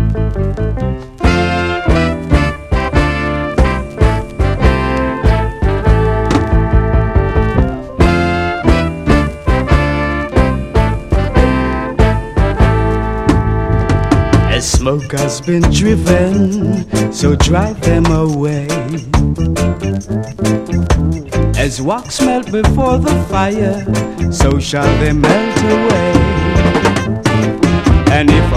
Smoke has been driven, so drive them away. As wax melt before the fire, so shall they melt away. And if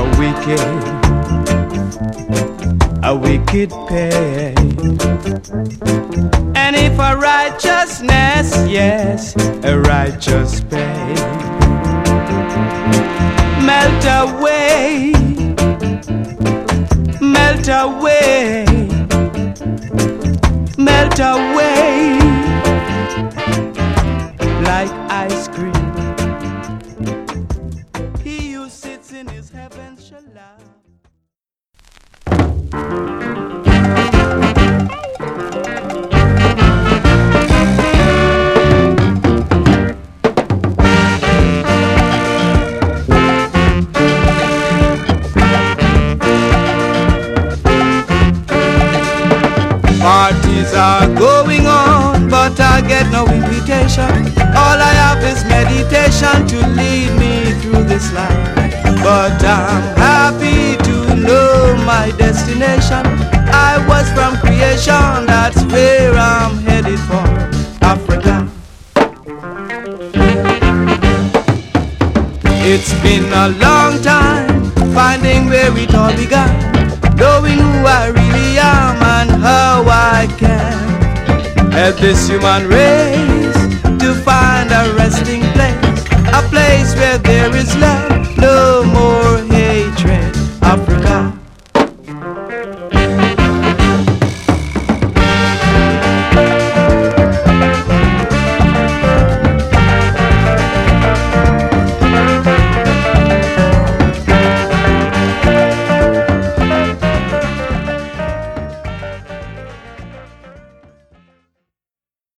a wicked pay, and if a righteousness, yes, a righteous pay, melt away. Melt away, melt away, like ice cream. He who sits in his heaven shall laugh. Parties are going on, but I get no invitation. All I have is meditation to lead me through this life. But I'm happy to know my destination. I was from creation, that's where I'm headed for, Africa. It's been a long time finding where it all began, knowing who I really am and how I can help this human race to find a resting place, a place where there is love, no more